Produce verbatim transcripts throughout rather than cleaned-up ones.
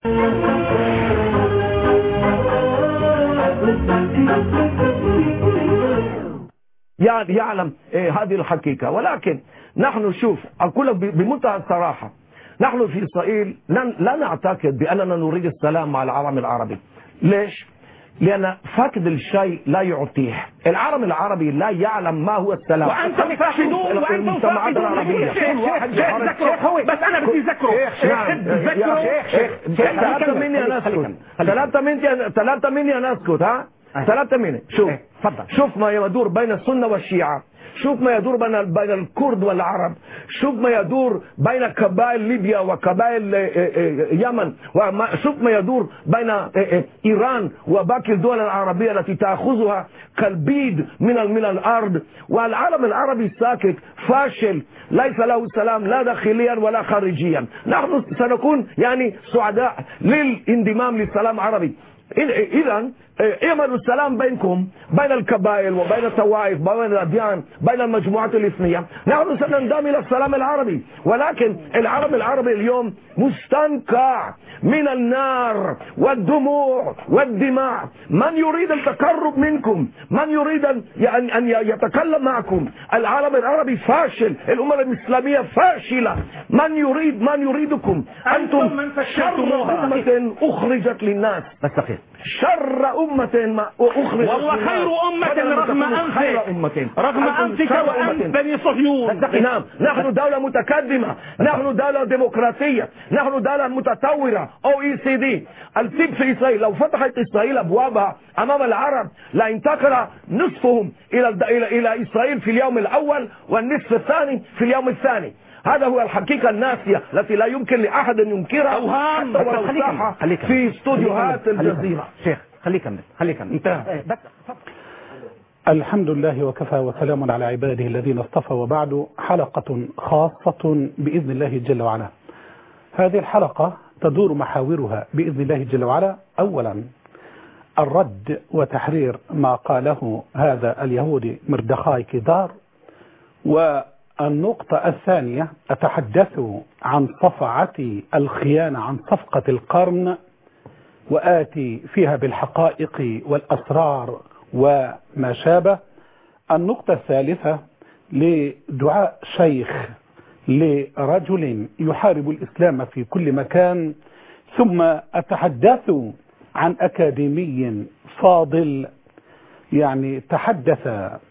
يعني يعلم إيه هذه الحقيقة، ولكن نحن شوف أقول بمنتهى الصراحة، نحن في إسرائيل لا نعتقد بأننا نريد السلام مع العالم العربي. ليش؟ لأن فقد الشيء لا يعطيه. العالم العربي لا يعلم ما هو السلام. وأنتم فاقدون وأنتم فاقدون. شيخ ذكره، بس أنا بدي ذكره. شيخ ذكره. ثلاثة مني أنا أسكت. ثلاثة مني ثلاثة مني أنا أسكت. ها؟ ثلاثة مني. شوف شوف ما يدور بين السنة والشيعة، شوف ما يدور بين بين الكرد والعرب، شوف ما يدور بين قبائل ليبيا وقبائل اليمن، وشوف ما يدور بين إيران وباقي الدول العربية التي تأخذها كالبيد من من الأرض. والعالم العربي ساكت فاشل، ليس له سلام لا داخليا ولا خارجيا. نحن سنكون يعني سعداء للانضمام للسلام العربي. إذا اعملوا السلام بينكم، بين القبائل وبين الطوائف، بين الأديان، بين المجموعات الإثنية. نحن سننضم إلى السلام العربي، ولكن العالم العربي اليوم مستنقع من النار والدموع والدماء. من يريد التقرب منكم، من يريد أن يتكلم معكم. العالم العربي فاشل، الأمة الإسلامية فاشلة. من يريد من يريدكم؟ أنتم شر أمة أخرجت للناس. شر أمة ما أخرجت والله خير أمة رغم أنفك رغم أنفك وأنف بني صهيون. نعم، نحن دولة متقدمة، نحن دولة ديمقراطية، نحن دولة متطورة. أو إي سي دي. التب في إسرائيل لو فتحت إسرائيل أبوابها أمام العرب لا انتقل نصفهم إلى إلى إلى إسرائيل في اليوم الأول والنصف الثاني في اليوم الثاني. هذا هو الحقيقة الناسية التي لا يمكن لأحد أن ينكرها حتى ولو صح في استوديوهات الجزيرة. شيخ خليك كمل خليك كمل. الحمد لله وكفى وسلام على عباده الذين اصطفى، وبعد حلقة خاصة بإذن الله جل وعلا. هذه الحلقة تدور محاورها بإذن الله جل وعلا أولا الرد وتحرير ما قاله هذا اليهودي مردخاي كدار، والنقطة الثانية أتحدث عن صفعة الخيانة، عن صفقة القرن، وآتي فيها بالحقائق والأسرار وما شابه. النقطة الثالثة لدعاء شيخ لرجل يحارب الإسلام في كل مكان. ثم أتحدث عن أكاديمي فاضل يعني تحدث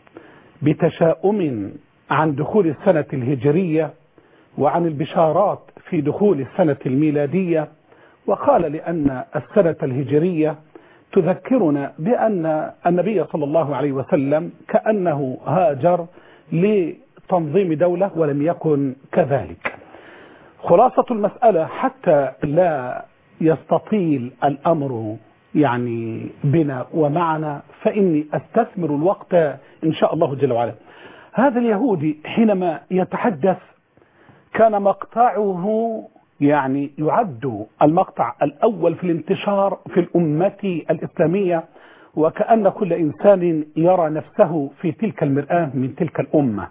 بتشاؤم عن دخول السنة الهجرية وعن البشارات في دخول السنة الميلادية، وقال لأن السنة الهجرية تذكرنا بأن النبي صلى الله عليه وسلم كأنه هاجر لتنظيم دولة ولم يكن كذلك. خلاصة المسألة حتى لا يستطيل الأمر يعني بنا ومعنا، فإني أستثمر الوقت إن شاء الله جل وعلا. هذا اليهودي حينما يتحدث كان مقطعه يعني يعد المقطع الأول في الانتشار في الأمة الإسلامية، وكأن كل إنسان يرى نفسه في تلك المرآة من تلك الأمة.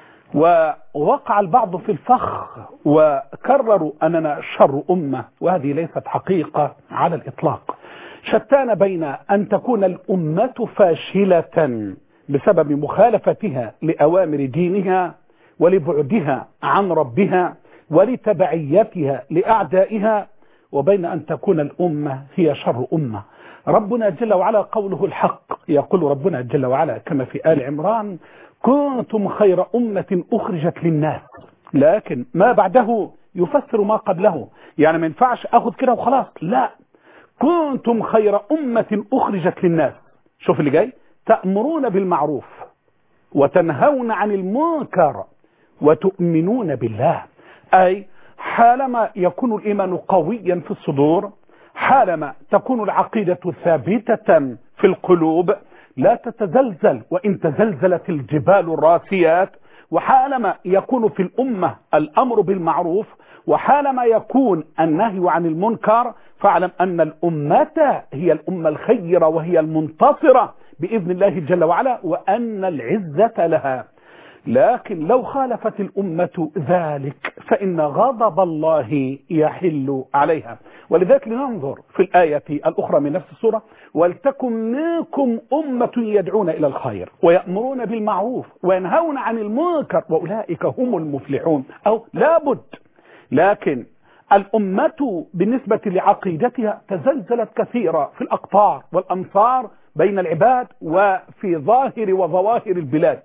ووقع البعض في الفخ وكرروا أننا شر أمة، وهذه ليست حقيقة على الإطلاق. شتان بين أن تكون الأمة فاشلة بسبب مخالفتها لأوامر دينها ولبعدها عن ربها ولتبعيتها لأعدائها، وبين أن تكون الأمة هي شر أمة. ربنا جل وعلا قوله الحق، يقول ربنا جل وعلا كما في آل عمران: كنتم خير أمة أخرجت للناس. لكن ما بعده يفسر ما قبله، يعني ما ينفعش أخذ كده وخلاص، لا، كنتم خير أمة أخرجت للناس. شوف اللي جاي: تأمرون بالمعروف وتنهون عن المنكر وتؤمنون بالله. أي حالما يكون الإيمان قويا في الصدور، حالما تكون العقيدة ثابتة في القلوب لا تتزلزل وإن تزلزلت الجبال الراسيات، وحالما يكون في الأمة الأمر بالمعروف، وحالما يكون النهي عن المنكر، فاعلم أن الأمة هي الأمة الخيرة وهي المنتصرة بإذن الله جل وعلا، وأن العزة لها. لكن لو خالفت الأمة ذلك فإن غضب الله يحل عليها. ولذلك لننظر في الآية الأخرى من نفس السورة: ولتكن منكم أمة يدعون إلى الخير ويأمرون بالمعروف وينهون عن المنكر وأولئك هم المفلحون. أو لابد، لكن الأمة بالنسبة لعقيدتها تزلزلت كثيرا في الأقطار والأمصار بين العباد وفي ظاهر وظواهر البلاد.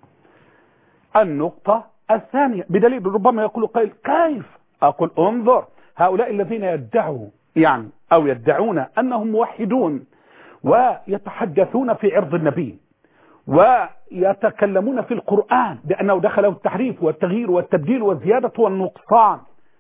النقطة الثانية، بدليل ربما يقول قائل: كيف؟ أقول: انظر، هؤلاء الذين يدعوا يعني أو يدعون أنهم موحدون ويتحدثون في عرض النبي ويتكلمون في القرآن بأنه دخله التحريف والتغيير والتبديل والزيادة والنقصان،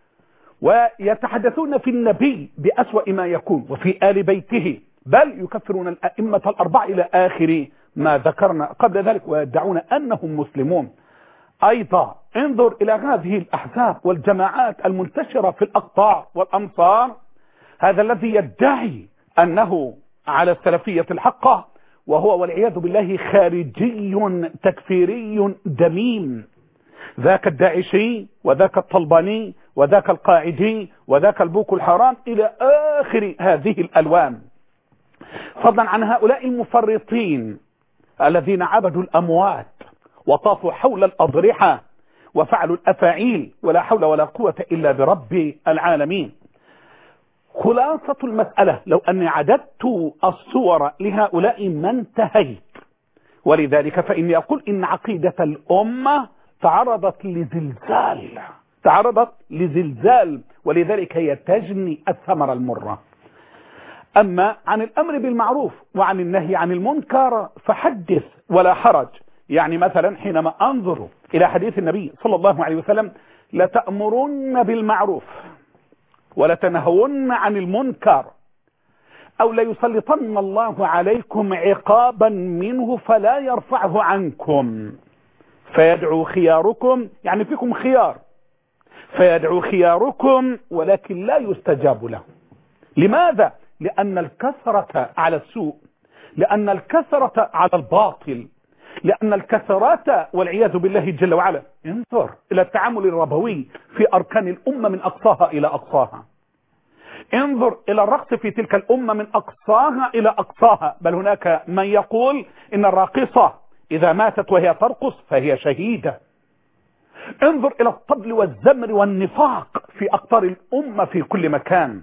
ويتحدثون في النبي بأسوأ ما يكون وفي آل بيته، بل يكفرون الأئمة الأربعة إلى آخر ما ذكرنا قبل ذلك، ويدعون أنهم مسلمون. أيضا انظر إلى هذه الأحزاب والجماعات المنتشرة في الأقطار والأمصار، هذا الذي يدعي أنه على السلفية الحقة وهو والعياذ بالله خارجي تكفيري دميم، ذاك الداعشي وذاك الطلباني وذاك القاعدي وذاك البوك الحرام إلى آخر هذه الألوان، فضلا عن هؤلاء المفرطين الذين عبدوا الأموات وطافوا حول الأضرحة وفعلوا الأفاعيل ولا حول ولا قوة إلا برب العالمين. خلاصة المسألة لو أني عددت الصور لهؤلاء ما انتهيت، ولذلك فإني أقول إن عقيدة الأمة تعرضت لزلزال تعرضت لزلزال ولذلك هي تجني الثمرة المرة. أما عن الأمر بالمعروف وعن النهي عن المنكر فحدث ولا حرج. يعني مثلا حينما أنظر إلى حديث النبي صلى الله عليه وسلم: لتأمرن بالمعروف ولتنهون عن المنكر أو ليسلطن الله عليكم عقابا منه فلا يرفعه عنكم فيدعو خياركم، يعني فيكم خيار، فيدعو خياركم ولكن لا يستجاب له. لماذا؟ لأن الكثرة على السوء، لأن الكثرة على الباطل، لأن الكثرات والعياذ بالله جل وعلا. انظر إلى التعامل الربوي في أركان الأمة من أقصاها إلى أقصاها، انظر إلى الرقص في تلك الأمة من أقصاها إلى أقصاها، بل هناك من يقول إن الراقصة إذا ماتت وهي ترقص فهي شهيدة. انظر إلى الطبل والزمر والنفاق في أقطار الأمة في كل مكان.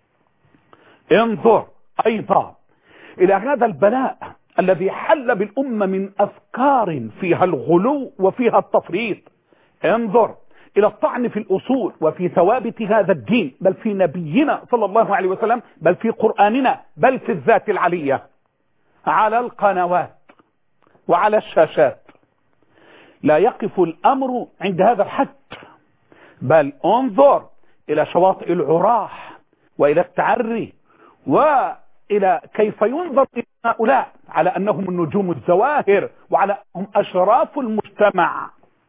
انظر أيضا إلى هذا البلاء الذي حل بالأمة من أفكار فيها الغلو وفيها التفريط. انظر إلى الطعن في الأصول وفي ثوابت هذا الدين، بل في نبينا صلى الله عليه وسلم، بل في قرآننا، بل في الذات العلية على القنوات وعلى الشاشات. لا يقف الأمر عند هذا الحد، بل انظر إلى شواطئ العراح وإلى التعري وإلى كيف ينظر إلى هؤلاء على أنهم النجوم الزواهر وعلى أنهم أشراف المجتمع.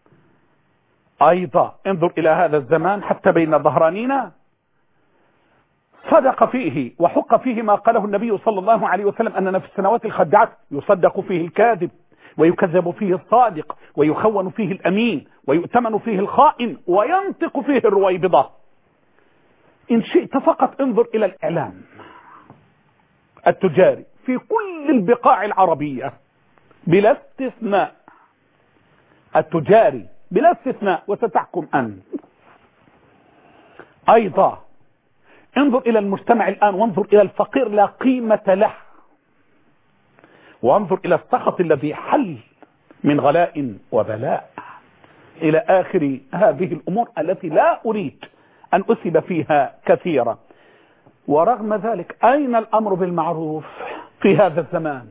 أيضا انظر إلى هذا الزمان حتى بين ظهرانينا صدق فيه وحق فيه ما قاله النبي صلى الله عليه وسلم: أننا في السنوات الخدعات يصدق فيه الكاذب ويكذب فيه الصادق ويخون فيه الأمين ويؤتمن فيه الخائن وينطق فيه الرويبضة. إن شئت فقط انظر إلى الإعلام التجاري في كل البقاع العربية بلا استثناء، التجاري بلا استثناء، وستحكم أنت. أيضا انظر إلى المجتمع الآن وانظر إلى الفقير لا قيمة له، وانظر إلى السخط الذي حل من غلاء وبلاء إلى آخر هذه الأمور التي لا أريد أن أسب فيها كثيرا. ورغم ذلك أين الأمر بالمعروف في هذا الزمان؟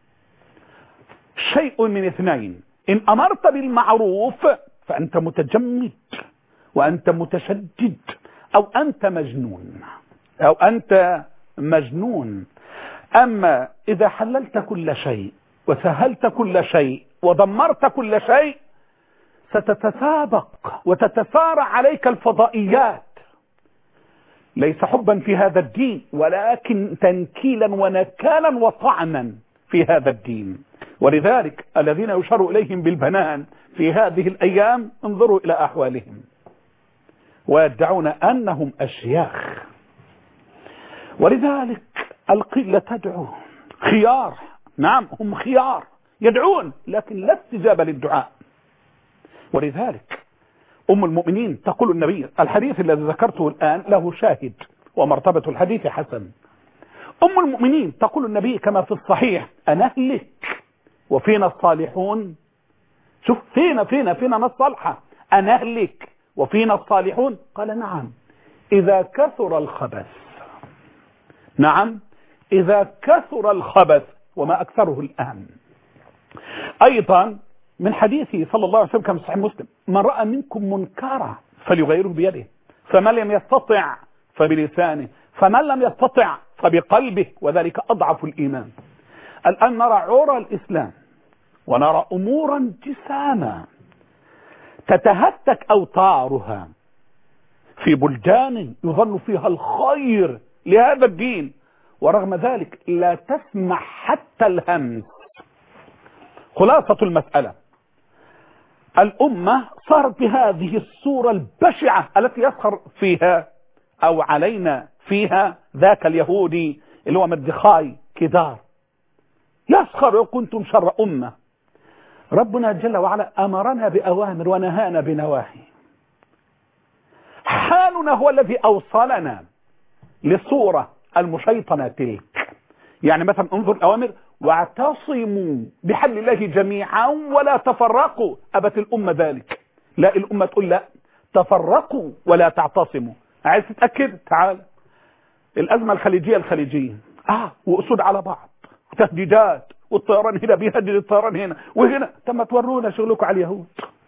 شيء من اثنين: إن أمرت بالمعروف فأنت متجمد وأنت متشدد أو أنت مجنون أو أنت مجنون. أما إذا حللت كل شيء وسهلت كل شيء ودمرت كل شيء ستتسابق وتتسارع عليك الفضائيات، ليس حبا في هذا الدين ولكن تنكيلا ونكالا وطعنا في هذا الدين. ولذلك الذين يشار إليهم بالبنان في هذه الأيام انظروا إلى أحوالهم، ويدعون أنهم أشياخ، ولذلك القلة تدعو خيار، نعم هم خيار يدعون لكن لا استجابة للدعاء. ولذلك أم المؤمنين تقول النبي، الحديث الذي ذكرته الآن له شاهد ومرتبة الحديث حسن. أم المؤمنين تقول النبي كما في الصحيح: أنهلك وفينا الصالحون. شوف فينا فينا فينا ناس صالحة، أنهلك وفينا الصالحون. قال: نعم إذا كثر الخبث. نعم إذا كثر الخبث، وما أكثره الآن. أيضا من حديثه صلى الله عليه وسلم كما في صحيح مسلم: من رأى منكم منكرا فليغيره بيده، فمن لم يستطع فبلسانه، فمن لم يستطع فبقلبه، وذلك أضعف الإيمان. الآن نرى عرى الإسلام ونرى أمورا جساما تتهتك أوتارها في بلدان يظن فيها الخير لهذا الدين، ورغم ذلك لا تسمع حتى الهمس. خلاصة المسألة: الأمة صارت بهذه الصورة البشعة التي يسخر فيها أو علينا فيها ذاك اليهودي اللي هو مردخاي كدار، يسخر: كنتم شر أمة. ربنا جل وعلا أمرنا بأوامر ونهانا بنواهي. حالنا هو الذي أوصلنا لصورة المشيطنة تلك. يعني مثلا انظر الأوامر: واعتصموا بحبل الله جميعا ولا تفرقوا. أبت الأمة ذلك؟ لا، الأمة تقول لا، تفرقوا ولا تعتصموا. عايز تتأكد؟ تعال الأزمة الخليجية الخليجية آه وأسود على بعض، تهديدات، والطيران هنا بيهدد الطيران هنا وهنا. تم تورونا شغلكم على اليهود،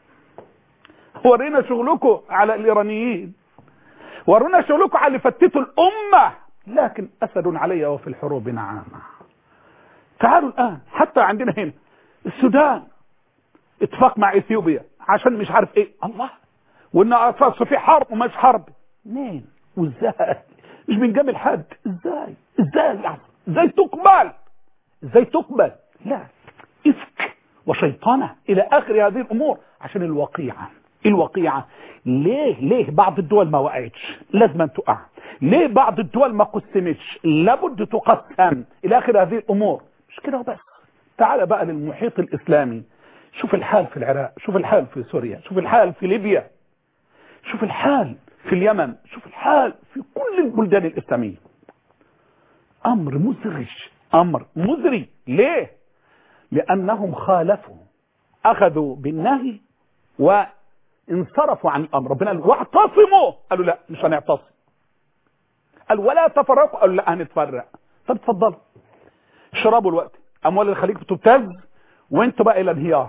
ورينا شغلكم على الإيرانيين، ورونا شغلكم على اللي فتتوا الأمة. لكن أسد علي وفي الحروب نعامة. تعالوا الآن حتى عندنا هنا السودان اتفاق مع إثيوبيا عشان مش عارف ايه. الله، وإن في حرب ومش حرب. مين وازاي؟ مش بنجامل حد. ازاي ازاي يعني؟ ازاي تقبل؟ ازاي تقبل؟ لا، إفك وشيطانة إلى آخر هذه الأمور عشان الوقيعة. الوقيعة ليه ليه بعض الدول ما وقعتش؟ لازم أن تقع. ليه بعض الدول ما قسمتش؟ لابد تقسم. إلى آخر هذه الأمور. مش كده وبس. تعال بقى للمحيط الإسلامي، شوف الحال في العراق، شوف الحال في سوريا، شوف الحال في ليبيا، شوف الحال في اليمن، شوف الحال في كل البلدان الإسلامية. أمر مزرج، أمر مزري. ليه؟ لأنهم خالفوا، أخذوا بالنهي وانصرفوا عن الأمر. ربنا قال: واعتصموا. قالوا لا، مش هنعتصم. قال: ولا تفرقوا. قالوا لا، هنتفرق. طب اتفضلوا اشربوا الوقت، أموال الخليج بتبتز وانتوا بقى إلى انهيار.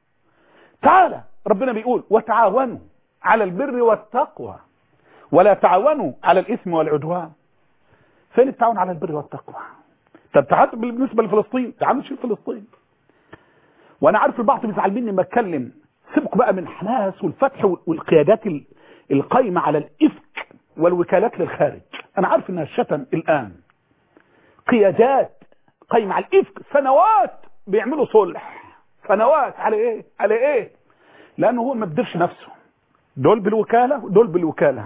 تعالى ربنا بيقول: وتعاونوا على البر والتقوى ولا تعاونوا على الإثم والعدوان. فين التعاون على البر والتقوى؟ طب تعال بالنسبة لفلسطين، تعال نشيل فلسطين. وانا عارف البعض بيزعل مني لما اتكلم. سيبكوا بقى من حماس والفتح والقيادات القايمة على الإفك والوكالات للخارج. انا عارف انها الشتم الآن. قيادات قايمة على الإفك، سنوات بيعملوا صلح، سنوات على ايه على ايه؟ لانه هو ما بيديرش نفسه. دول بالوكالة ودول بالوكالة،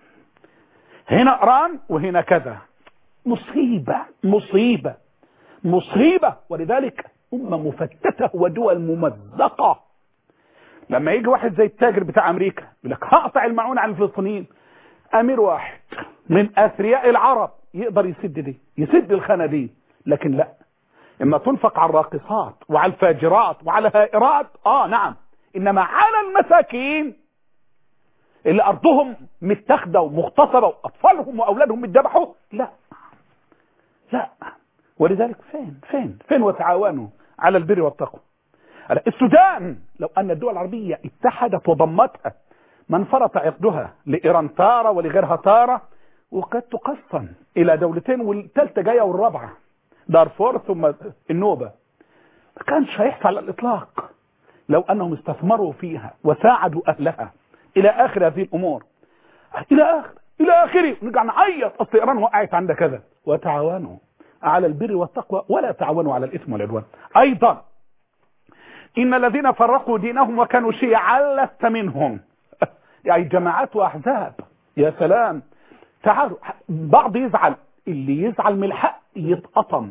هنا إيران وهنا كذا. مصيبة مصيبة مصيبة. ولذلك أمة مفتتة ودول ممزقة. لما يجي واحد زي التاجر بتاع أمريكا يقول لك هقطع المعونة عن الفلسطينيين، أمير واحد من أثرياء العرب يقدر يسد دي، يسد الخانة دي. لكن لا، إما تنفق على الراقصات وعلى الفاجرات وعلى هائرات آه نعم، إنما على المساكين اللي أرضهم متاخده ومغتصبة وأطفالهم وأولادهم متذبحوا، لا لا. ولذلك فين فين فين وتعاونوا على البر والتقوى. السودان لو أن الدول العربية اتحدت وضمتها ما انفرط عقدها لإيران تارة ولغيرها تارة، وقد تقسم إلى دولتين والثالثة جاية والرابعة دارفور ثم النوبة. ما كانش هيحصل على الإطلاق لو أنهم استثمروا فيها وساعدوا أهلها إلى آخر هذه الأمور. إلى آخر إلى آخره نرجع نعيط أصل إيران وقعت عند كذا. وتعاونوا على البر والتقوى ولا تعاونوا على الإثم والعدوان. أيضا إن الذين فرقوا دينهم وكانوا شيعا لست منهم. يعني جماعات وأحزاب. يا سلام. تعالوا، بعض يزعل اللي يزعل من الحق يتقطم.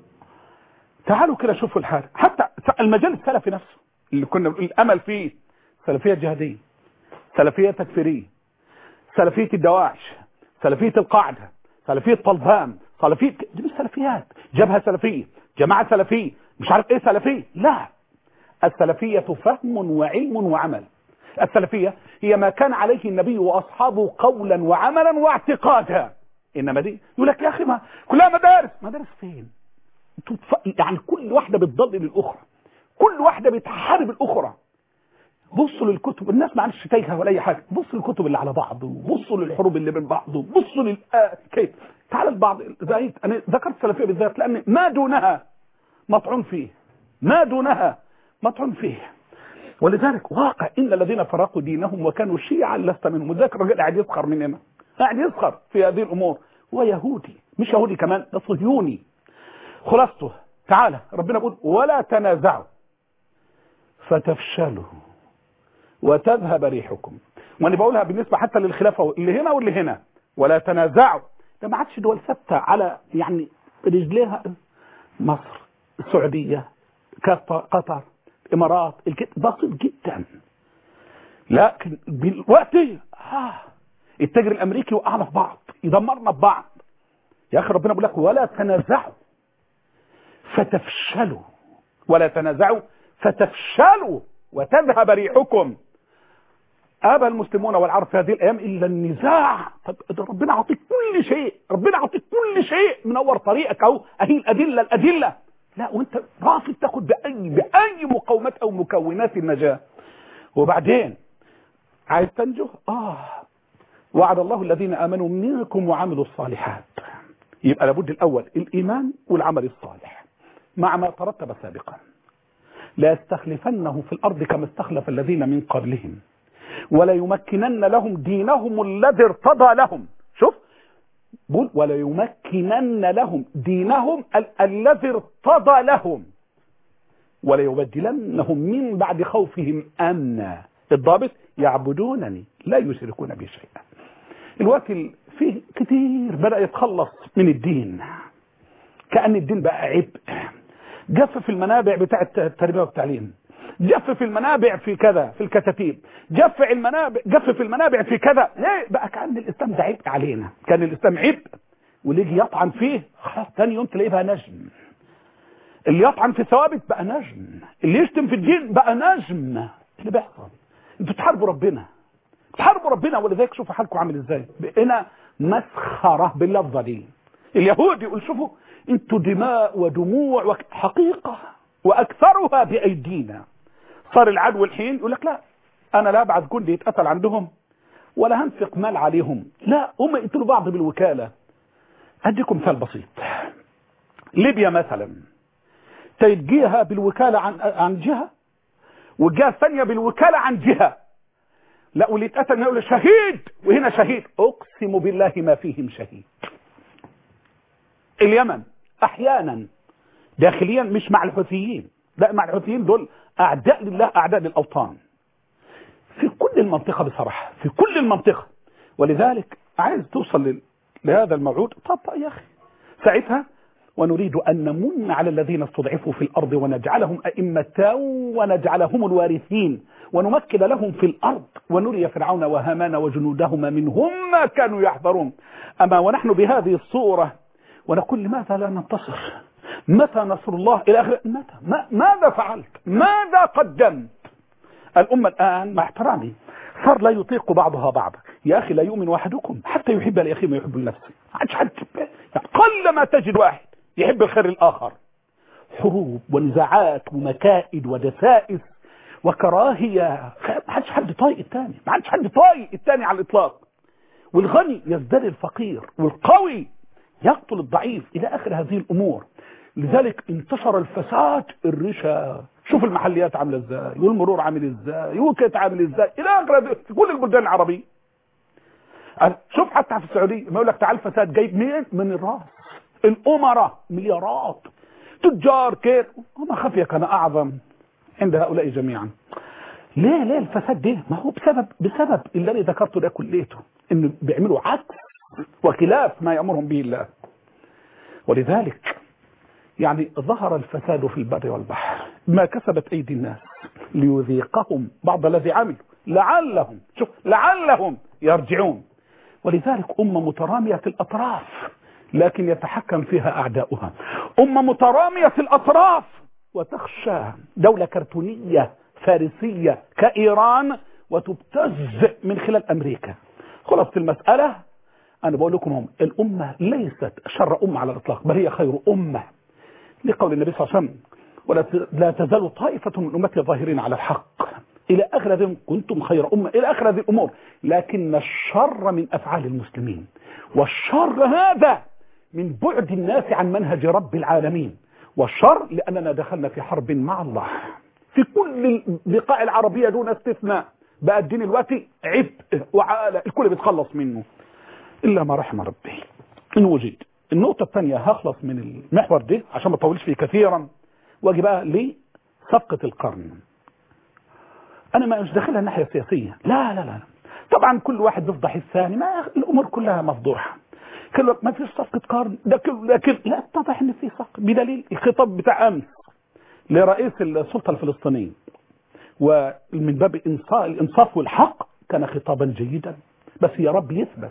تعالوا كده شوفوا الحال، حتى المجال السلفي نفسه اللي كنا الامل فيه، سلفيه جهاديه، سلفيه تكفيريه، سلفيه الدواعش، سلفيه القاعده، سلفيه طلبان، سلفيه، دي مش سلفيات، جبهه سلفيه، جماعه سلفيه، مش عارف ايه سلفيه، لا، السلفيه فهم وعلم وعمل. السلفيه هي ما كان عليه النبي واصحابه قولا وعملا واعتقادا. انما دي يقول لك يا اخي ما كلها مدارس، مدارس فين؟ يعني كل واحده بتضلل الاخرى، كل واحده بتحارب الاخرى. بصوا للكتب، الناس ما عادش تايهه ولا اي حاجه، بصوا للكتب اللي على بعض، وبصوا للحروب اللي بين بعض، وبصوا لل آه كيف تعال البعض. انا ذكرت السلفيه بالذات لان ما دونها مطعون فيه، ما دونها مطعون فيه. ولذلك واقع ان الذين فرقوا دينهم وكانوا شيعا لست منهم. وذاك الراجل قاعد يسخر مننا، قاعد يسخر في هذه الامور، هو يهودي، مش يهودي كمان، ده صهيوني. خلاصته تعالى ربنا بيقول ولا تنازعوا فتفشلوا وتذهب ريحكم. وانا بقولها بالنسبه حتى للخلافه اللي هنا واللي هنا، ولا تنازعوا. ده ما عادش دول ثابته على يعني رجليها، مصر، السعوديه، قطر، الامارات، بسيط جدا. لكن دلوقتي آه التاجر الامريكي وقعنا في بعض، يدمرنا في بعض. يا اخي ربنا بيقول لك ولا تنازعوا فتفشلوا، ولا تنازعوا فتفشلوا وتذهب ريحكم. ابى المسلمون والعرب في هذه الايام الا النزاع. طب ربنا عطيك كل شيء، ربنا عطيك كل شيء، منور طريقك اهو، اهي الادله الادله، لا وانت رافض تاخد باي باي مقومات او مكونات النجاه. وبعدين عايز تنجو، اه وعد الله الذين امنوا منكم وعملوا الصالحات. يبقى لابد الاول الايمان والعمل الصالح مع ما ترتب سابقا. لا يستخلفنهم في الارض كما استخلف الذين من قبلهم ولا يمكنن لهم دينهم الذي ارتضى لهم. شوف بقول ولا يمكنن لهم دينهم ال الذي ارتضى لهم ولا يبدلنهم من بعد خوفهم امنا. الضابط يعبدونني لا يشركون بي شيئا. الوقت فيه كتير بدأ يتخلص من الدين، كأن الدين بقى عبء. جف في المنابع بتاعة التربية والتعليم، جف في المنابع في كذا في الكتاتيب، جف المنابع جف في المنابع في كذا. ليه بقى؟ كأن الإسلام ده عبء علينا، كان الإسلام عبء، واللي يجي يطعن فيه خلاص ثاني يوم تلاقيه بقى نجم. اللي يطعن في ثوابت بقى نجم، اللي يشتم في الدين بقى نجم. اللي بيحصل انتوا تحاربوا ربنا، تحاربوا ربنا. ولذلك شوفوا حالكم عامل ازاي، بقينا مسخره باللفظه دي. اليهود يقول شوفوا انتوا دماء ودموع وحقيقه واكثرها بايدينا. صار العدو الحين يقول لك لا انا لا ابعث جندي يتقتل عندهم ولا هنفق مال عليهم، لا هم يقتلوا بعض بالوكاله. اديكم مثال بسيط، ليبيا مثلا تجيها بالوكاله عن عن جهه والجهه الثانيه بالوكاله عن جهه. لا واللي اتقتل يقول شهيد وهنا شهيد، اقسم بالله ما فيهم شهيد. اليمن احيانا داخليا مش مع الحوثيين، لا مع الحوثيين، دول اعداء لله اعداء للاوطان في كل المنطقه بصراحه، في كل المنطقه. ولذلك عايز توصل لهذا الموعود، طب يا اخي ساعتها ونريد ان نمن على الذين استضعفوا في الارض ونجعلهم ائمه ونجعلهم الوارثين ونمكن لهم في الارض ونري فرعون وهامان وجنودهما منهم ما كانوا يحذرون. اما ونحن بهذه الصوره ونقول لماذا لا ننتصر؟ متى نصر الله الى اخره؟ متى؟ ما ماذا فعلت؟ ماذا قدمت؟ الامه الان مع احترامي صار لا يطيق بعضها بعضا. يا اخي لا يؤمن احدكم حتى يحب لاخيه ما يحب لنفسه. عادش حد، قل ما تجد واحد يحب الخير الاخر. حروب ونزاعات ومكائد ودسائس وكراهيه، ما عادش حد طايق الثاني، ما عادش حد طايق الثاني على الاطلاق. والغني يزداد الفقير والقوي يقتل الضعيف الى اخر هذه الامور. لذلك انتشر الفساد، الرشا، شوف المحليات عامله ازاي والمرور عامل ازاي وكيت عامل ازاي الى اخر في كل البلدان العربيه. شوف حتى في السعوديه ما يقول لك تعال الفساد جايب منين؟ من الراس. الامراء مليارات، تجار كيف، وما خفي كان اعظم عند هؤلاء جميعا. ليه ليه الفساد ده؟ ما هو بسبب بسبب اللي انا ذكرته ده كليته، انه بيعملوا عكس وخلاف ما يامرهم به الله. ولذلك يعني ظهر الفساد في البر والبحر ما كسبت أيدي الناس ليذيقهم بعض الذي عملوا لعلهم شوف لعلهم يرجعون. ولذلك أمة مترامية الأطراف لكن يتحكم فيها أعداؤها، أمة مترامية الأطراف وتخشى دولة كرتونية فارسية كإيران وتبتز من خلال أمريكا. خلاص المسألة أنا بقول لكم هم الأمة ليست شر أمة على الإطلاق بل هي خير أمة لقول النبي صلى الله عليه وسلم ولا لا تزال طائفة من أمتي ظاهرين على الحق إلى آخر هذه كنتم خير أمة إلى آخر هذه الأمور. لكن الشر من أفعال المسلمين والشر هذا من بعد الناس عن منهج رب العالمين، والشر لأننا دخلنا في حرب مع الله في كل البقاع العربية دون استثناء. بقى الدين الوقتي عبء وعالة الكل بيتخلص منه إلا ما رحم ربي إن وجد. النقطة الثانية هخلص من المحور ده عشان ما اطولش فيه كثيرا واجي بقى لصفقة القرن. أنا ما مش داخلها الناحية السياسية لا لا لا طبعا كل واحد بيفضح الثاني ما الأمور كلها مفضوحة كل ما فيش صفقة قرن ده كل لكن لا اتضح إن في صفقة بدليل الخطاب بتاع أمس لرئيس السلطة الفلسطينية ومن باب الإنصاف والحق كان خطابا جيدا بس يا رب يثبت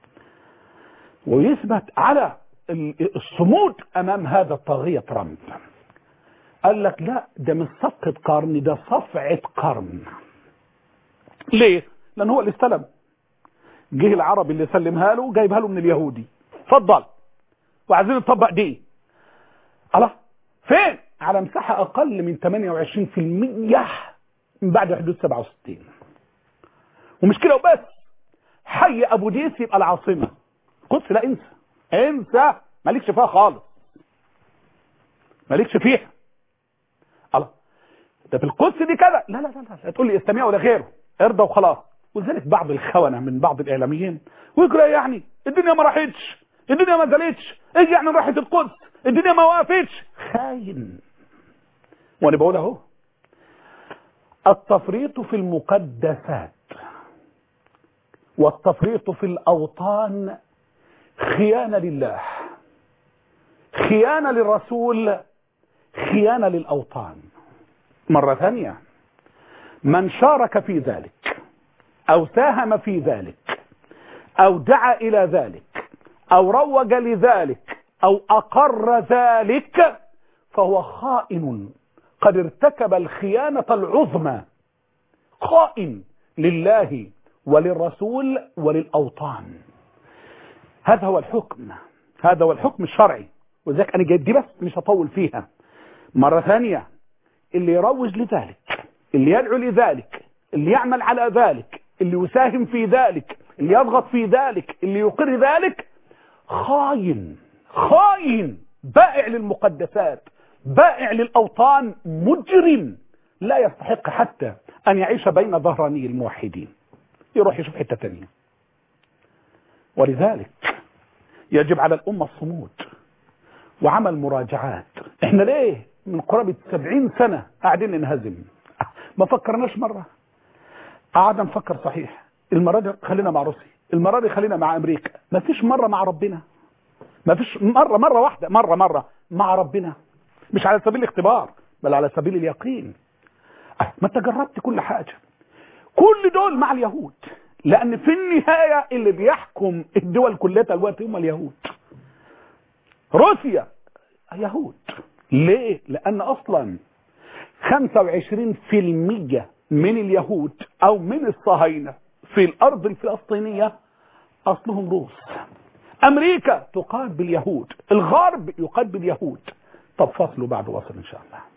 ويثبت على الصمود أمام هذا الطاغية ترامب. قال لك لا ده مش صفقة قرن ده صفعة قرن. ليه؟ لأن هو اللي استلم جه العربي اللي سلمها له جايبها له من اليهودي اتفضل وعايزين نطبق دي الله فين؟ على مساحة أقل من ثمانية وعشرين بالمئة من بعد حدود سبعة وستين ومش كده وبس حي أبو ديس يبقى العاصمة قدس لا انسى انسى مالكش فيها خالص مالكش فيها الله ده في القدس دي كده لا لا لا لا تقول لي اسلاميه ولا غيره ارضى وخلاص. ولذلك بعض الخونة من بعض الإعلاميين ويقول يعني الدنيا ما راحتش الدنيا ما زالتش ايه يعني راحت القدس الدنيا ما وقفتش خاين. وانا بقول اهو التفريط في المقدسات والتفريط في الأوطان خيانة لله خيانة للرسول خيانة للأوطان. مرة ثانية من شارك في ذلك أو ساهم في ذلك أو دعا إلى ذلك أو روج لذلك أو أقر ذلك فهو خائن قد ارتكب الخيانة العظمى خائن لله وللرسول وللأوطان. هذا هو الحكم هذا هو الحكم الشرعي. وذلك أنا جايب دي بس مش هطول فيها. مرة ثانية اللي يروج لذلك اللي يدعو لذلك اللي يعمل على ذلك اللي يساهم في ذلك اللي يضغط في ذلك اللي يقر ذلك خاين خاين بائع للمقدسات بائع للأوطان مجرم لا يستحق حتى أن يعيش بين ظهراني الموحدين يروح يشوف حتة تانية. ولذلك يجب على الأمة الصمود وعمل مراجعات. احنا ليه من قرابة سبعين سنة قاعدين ننهزم ما فكرناش مرة قعدنا نفكر صحيح المرة دي خلينا مع روسيا المرة دي خلينا مع أمريكا ما فيش مرة مع ربنا ما فيش مرة مرة واحدة مرة مرة مع ربنا مش على سبيل الاختبار بل على سبيل اليقين. ما انت جربت كل حاجة كل دول مع اليهود لأن في النهاية اللي بيحكم الدول كلها دلوقتي هم اليهود. روسيا يهود ليه؟ لأن أصلا خمسة وعشرين بالمئة من اليهود أو من الصهاينة في الأرض الفلسطينية أصلهم روس. أمريكا تقاد باليهود الغرب يقاد باليهود. طب فصلوا بعد وصل إن شاء الله.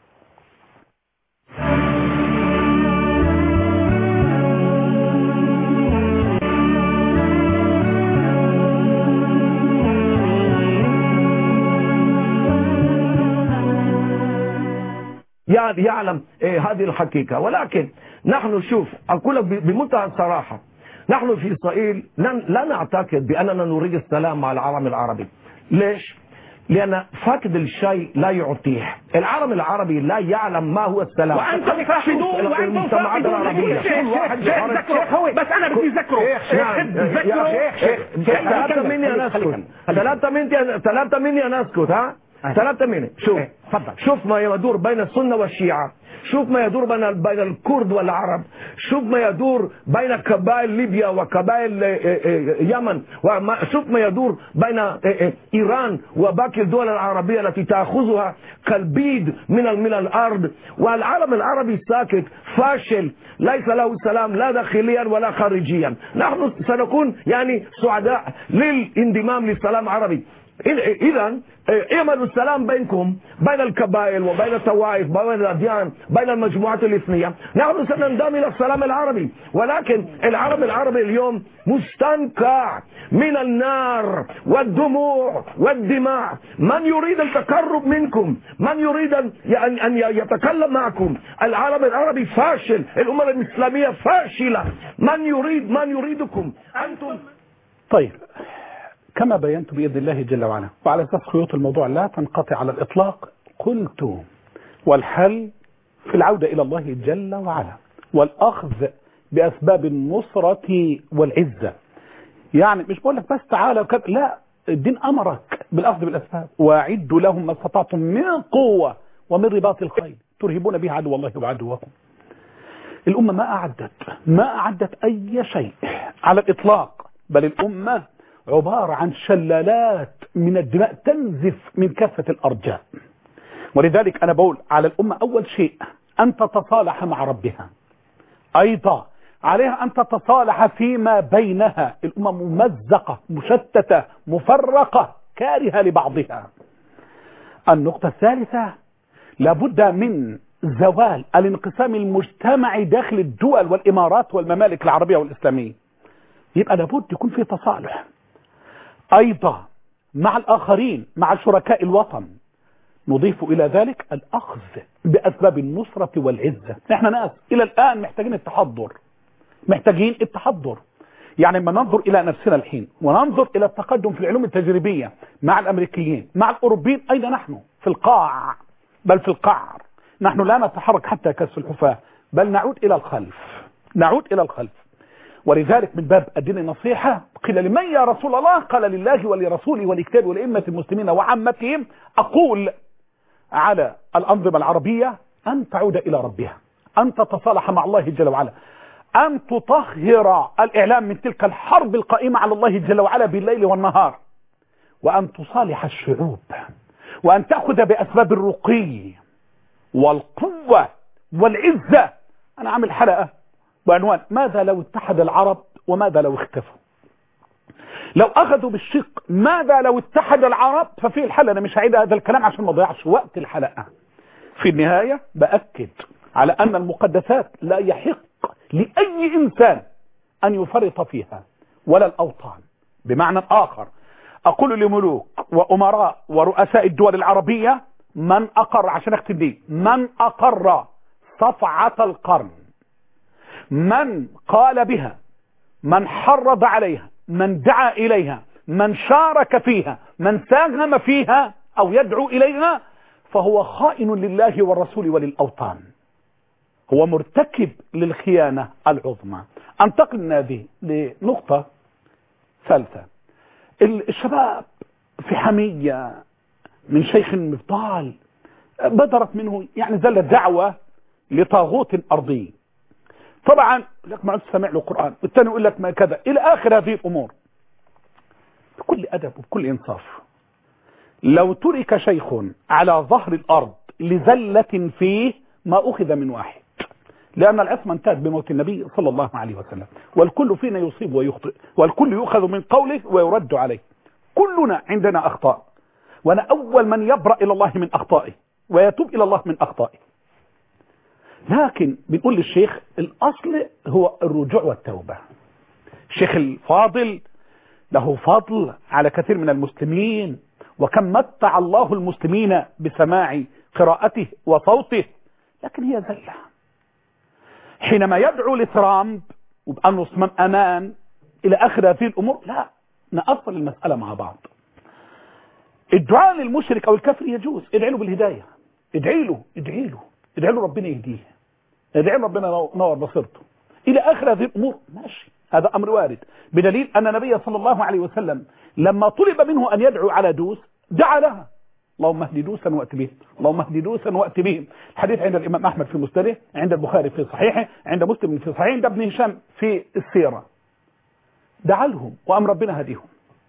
يعلم إيه هذه الحقيقة. ولكن نحن شوف أقول بمنتهى الصراحة نحن في إسرائيل لا نعتقد بأننا نريد السلام مع العالم العربي. ليش؟ لأن فاقد الشيء لا يعطيه. العالم العربي لا يعلم ما هو السلام. وأنتم فاقدون وأنتم فاقدون العربية. بس أنا بدي ذكره. ثلاثة مني أنا أسكت. ثلاثة مني ثلاثة مني أنا أسكت. ها ثلاثة مني. شوف شوف ما يدور بين السنة والشيعة. شوف ما يدور بين بين الكرد والعرب. شوف ما يدور بين قبائل ليبيا وقبائل يمن. شوف ما يدور بين إيران وباقي الدول العربية التي تأخذها كالبيد من من الأرض. والعالم العربي ساكت فاشل، ليس له سلام لا داخليا ولا خارجيا. نحن سنكون يعني سعداء للانضمام للسلام العربي. إذا اعملوا السلام بينكم، بين القبائل وبين الطوائف، بين الأديان، بين المجموعات الإثنية. نحن سننضم إلى السلام العربي، ولكن العرب العربي اليوم مستنقع من النار والدموع والدماء. من يريد التقرب منكم، من يريد أن يتكلم معكم. العالم العربي فاشل، الأمة الإسلامية فاشلة. من يريد من يريدكم أنتم. طيب، كما بينت بإذن الله جل وعلا، وعلى أساس خيوط الموضوع لا تنقطع على الإطلاق، قلت والحل في العودة إلى الله جل وعلا والأخذ بأسباب النصرة والعزة. يعني مش بقول لك بس تعالى وكذا، لا، الدين أمرك بالأخذ بالأسباب. وأعدوا لهم ما استطعتم من قوة ومن رباط الخيل ترهبون به عدو الله وعدوكم. الأمة ما أعدت ما أعدت أي شيء على الإطلاق، بل الأمة عبارة عن شلالات من الدماء تنزف من كافة الأرجاء. ولذلك أنا بقول على الأمة أول شيء أن تتصالح مع ربها، أيضا عليها أن تتصالح فيما بينها. الأمة ممزقة مشتتة مفرقة كارهة لبعضها. النقطة الثالثة، لابد من زوال الانقسام المجتمعي داخل الدول والإمارات والممالك العربية والإسلامية. يبقى لابد يكون في تصالح أيضا مع الآخرين، مع شركاء الوطن. نضيف إلى ذلك الأخذ بأسباب النصرة والعزة. نحن ناس إلى الآن محتاجين التحضر، محتاجين التحضر. يعني لما ننظر إلى نفسنا الحين وننظر إلى التقدم في العلوم التجريبية مع الأمريكيين مع الأوروبيين، أين نحن؟ في القاع، بل في القعر. نحن لا نتحرك حتى كأس الحفاة، بل نعود إلى الخلف، نعود إلى الخلف. ولذلك من باب الدين النصيحة قيل لمن يا رسول الله؟ قال لله ولرسوله ولكتابه ولأئمة المسلمين وعامتهم. أقول على الأنظمة العربية أن تعود إلى ربها، أن تتصالح مع الله جل وعلا، أن تطهر الإعلام من تلك الحرب القائمة على الله جل وعلا بالليل والنهار، وأن تصالح الشعوب، وأن تأخذ بأسباب الرقي والقوة والعزة. أنا عامل حلقة بعنوان ماذا لو اتحد العرب وماذا لو اختفوا. لو أخذوا بالشق ماذا لو اتحد العرب، ففي الحلقة أنا مش هعيد هذا الكلام عشان ما ضيعش وقت الحلقة. في النهاية بأكد على أن المقدسات لا يحق لأي إنسان أن يفرط فيها ولا الأوطان. بمعنى آخر أقول لملوك وأمراء ورؤساء الدول العربية من أقر، عشان أختم دي، من أقر صفعة القرن، من قال بها، من حرض عليها، من دعا إليها، من شارك فيها، من ساهم فيها أو يدعو إليها، فهو خائن لله والرسول وللأوطان، هو مرتكب للخيانة العظمى. أنتقل من هذه لنقطة ثالثة. الشباب في حمية من شيخ مفضال بدرت منه يعني زل دعوة لطاغوت أرضي. طبعا لك ما عدت سمع له قرآن، والثاني يقول لك ما كذا إلى آخر هذه الأمور. بكل أدب وبكل إنصاف، لو ترك شيخ على ظهر الأرض لزلة فيه ما أخذ من واحد، لأن العصمة انتهت بموت النبي صلى الله عليه وسلم، والكل فينا يصيب ويخطئ، والكل يؤخذ من قوله ويرد عليه. كلنا عندنا أخطاء، وأنا أول من يبرأ إلى الله من أخطائه ويتوب إلى الله من أخطائه. لكن بنقول للشيخ الأصل هو الرجوع والتوبة. الشيخ الفاضل له فضل على كثير من المسلمين، وكم متع الله المسلمين بسماع قراءته وصوته، لكن هي زلة. حينما يدعو لترامب وبأنه صمام أمان إلى آخر هذه الأمور، لا، نأصل المسألة مع بعض. الدعاء للمشرك او الكافر يجوز، ادعي له بالهدايه، ادعي له ادعي له ادعي له ربنا يهديه، ادعي له ربنا نور بصيرته الى اخر هذه الامور، ماشي، هذا امر وارد، بدليل ان النبي صلى الله عليه وسلم لما طلب منه ان يدعو على دوس دعا لها، اللهم اهد دوسا وات بهم، اللهم اهد دوسا وات بهم. الحديث عند الامام احمد في مسنده، عند البخاري في صحيحه، عند مسلم في صحيحه، عند ابن هشام في السيره. دعا لهم وام ربنا هديهم.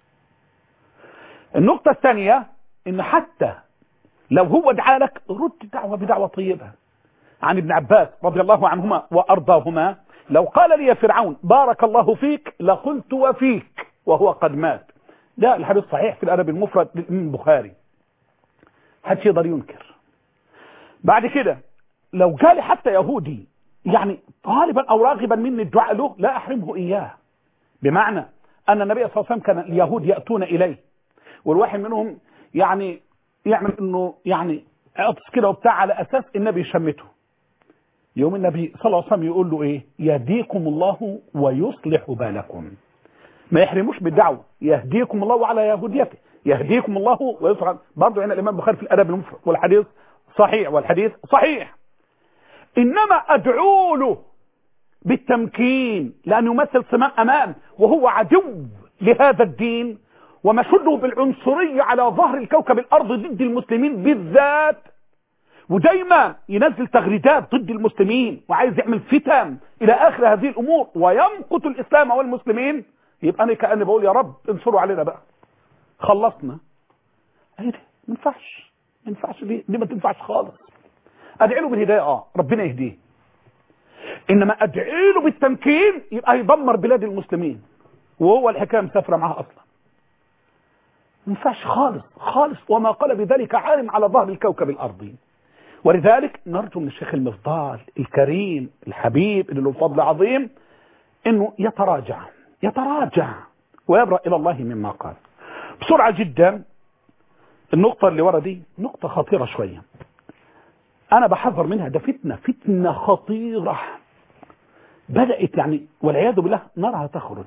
النقطه الثانيه ان حتى لو هو دعا لك رد الدعوه بدعوه طيبه. عن ابن عباس رضي الله عنهما وارضاهما لو قال لي فرعون بارك الله فيك لقلت وفيك وهو قد مات. ده الحديث صحيح في الادب المفرد للامام البخاري، محدش يقدر ينكر. بعد كده لو قال حتى يهودي يعني طالبا او راغبا مني الدعاء له لا احرمه اياه، بمعنى ان النبي صلى الله عليه وسلم كان اليهود ياتون اليه والواحد منهم يعني يعمل انه يعني عطس كده وبتاع على اساس النبي شمته، يوم النبي صلى الله عليه وسلم يقول له ايه؟ يهديكم الله ويصلح بالكم. ما يحرموش بالدعوه، يهديكم الله وعلى يهوديته، يهديكم الله ويصلح. برضه هنا الامام البخاري في الادب المفرد والحديث صحيح والحديث صحيح. انما ادعو له بالتمكين لانه يمثل صمام امان وهو عدو لهذا الدين ومشده بالعنصريه على ظهر الكوكب الارض ضد المسلمين بالذات، ودايما ينزل تغريدات ضد المسلمين وعايز يعمل فتن الى اخر هذه الامور ويمقت الاسلام والمسلمين، يبقى انا كاني بقول يا رب انصروا علينا بقى، خلصنا. ايه ده؟ ما ينفعش، ما ينفعش، دي دي ما تنفعش خالص. ادعي له بالهدايه اه ربنا يهديه، انما ادعي له بالتمكين يبقى هيدمر بلاد المسلمين وهو الحكايه مسافره معاه اصلا. ما ينفعش خالص خالص، وما قال بذلك عالم على ظهر الكوكب الارضي. ولذلك نرجو من الشيخ المفضال الكريم الحبيب اللي له فضل عظيم انه يتراجع يتراجع ويبرأ الى الله مما قال. بسرعه جدا النقطه اللي ورا دي نقطه خطيره شويه، انا بحذر منها، ده فتنه فتنه خطيره بدات يعني والعياذ بالله نارها تخرج.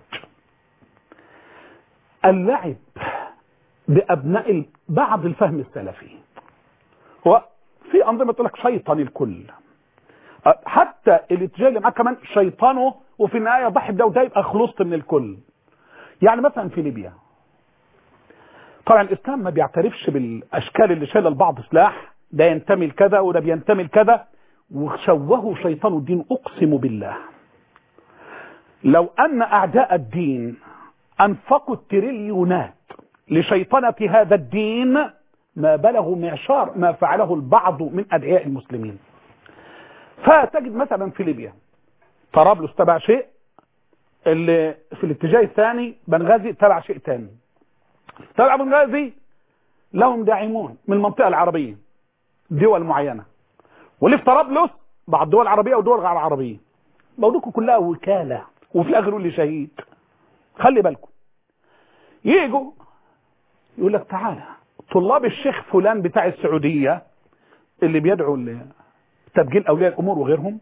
اللعب بابناء بعض الفهم السلفي، هو في انظمه تقول لك شيطان الكل، حتى الاتجاه اللي معاه كمان شيطانه، وفي النهايه ضحي بده وده يبقى خلصت من الكل. يعني مثلا في ليبيا طبعا الاسلام ما بيعترفش بالاشكال اللي شايله البعض سلاح، ده ينتمي لكذا وده بينتمي لكذا، وشوهوا شيطان الدين. اقسم بالله لو ان اعداء الدين انفقوا التريليونات لشيطنة هذا الدين ما بلغوا معشار ما فعله البعض من أدعياء المسلمين. فتجد مثلا في ليبيا طرابلس تبع شيء، اللي في الاتجاه الثاني بنغازي تبع شيء ثاني. تبع بنغازي لهم داعمون من المنطقة العربية دول معينة، واللي في طرابلس بعض دول عربية ودول غير عربية. بقولكم كلها وكالة، وفي الآخر يقول لي شهيد. خلي بالكم ييجوا يقول لك تعالى طلاب الشيخ فلان بتاع السعودية اللي بيدعوا لتبجيل أولياء الأمور وغيرهم،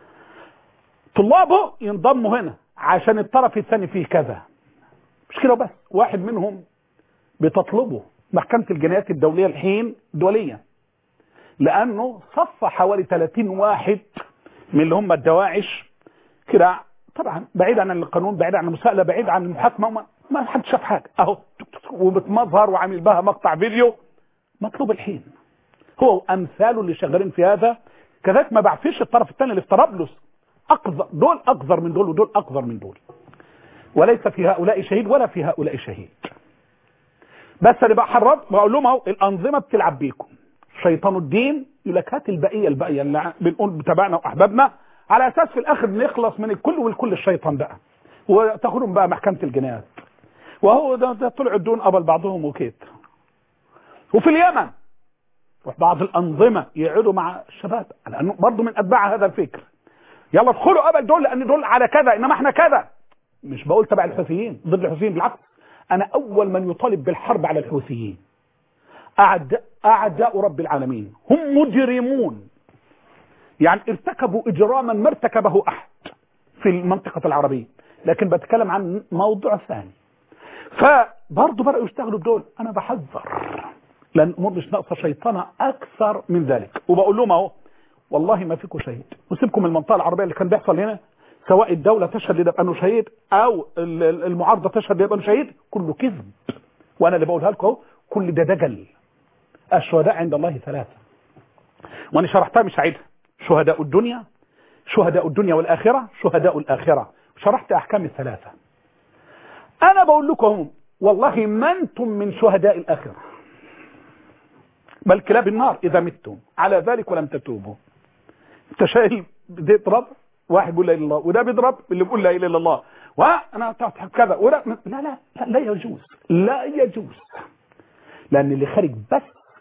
طلابه ينضموا هنا عشان الطرف الثاني فيه كذا. مش كده بس، واحد منهم بتطلبه محكمة الجنايات الدولية الحين دوليا لأنه صف حوالي ثلاثين واحد من اللي هم الدواعش كده، طبعا بعيد عن القانون، بعيد عن المساءلة، بعيد عن المحاكمة، ما, ما حد شاف حاجة اهو، وبتمظهر وعامل بها مقطع فيديو مطلوب الحين. هو امثاله اللي شغالين في هذا كذلك. ما بعفيش الطرف الثاني اللي في طرابلس اقذر، دول اقذر من دول ودول اقذر من دول، وليس في هؤلاء شهيد ولا في هؤلاء شهيد. بس اللي بحرض بقول لهم اهو الانظمه بتلعب بيكم، شيطان الدين يقول لك هات البقيه البقيه اللي بنقول بتابعنا واحبابنا على اساس في الاخر نخلص من الكل والكل الشيطان بقى، وتاخدهم بقى محكمه الجنايات. وهو ده, ده طلعوا الدون قبل بعضهم وكيت. وفي اليمن بعض الانظمه يقعدوا مع الشباب لانه برضه من اتباع هذا الفكر، يلا ادخلوا قبل دول لان دول على كذا انما احنا كذا. مش بقول تبع الحوثيين ضد الحوثيين، بالعكس انا اول من يطالب بالحرب على الحوثيين. اعداء اعداء رب العالمين، هم مجرمون، يعني ارتكبوا اجراما ما ارتكبه احد في المنطقه العربيه، لكن بتكلم عن موضوع ثاني. فبرضه بدأوا يشتغلوا بدول. انا بحذر لأن الأمور مش ناقصة شيطانة أكثر من ذلك. وبقول لهم أهو والله ما فيكم شهيد، وسيبكم المنطقة العربية اللي كان بيحصل هنا، سواء الدولة تشهد لده بأنه شهيد أو المعارضة تشهد لده بأنه شهيد، كله كذب. وأنا اللي بقولها لكم كل ده دجل. الشهداء عند الله ثلاثة، وأنا شرحتها مش عيدها. شهداء الدنيا، شهداء الدنيا والآخرة، شهداء الآخرة. شرحت أحكام الثلاثة. أنا بقول لكم والله ما أنتم من شهداء الآخرة، بل كلاب النار إذا متم على ذلك ولم تتوبوا. أنت شايل بيضرب واحد بيقول لا إله إلا الله، وده بيضرب اللي بيقول لا إله إلا الله، وأنا تضحك كذا ولا لا لا لا لا يجوز، لا يجوز. لأن اللي خارج بس